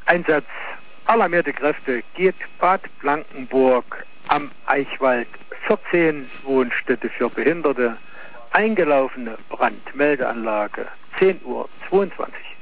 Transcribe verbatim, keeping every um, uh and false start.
Einsatz alarmierte Kräfte geht Bad Blankenburg am Eichwald, vierzehn Wohnstätte für Behinderte, eingelaufene Brandmeldeanlage, zehn Uhr zweiundzwanzig.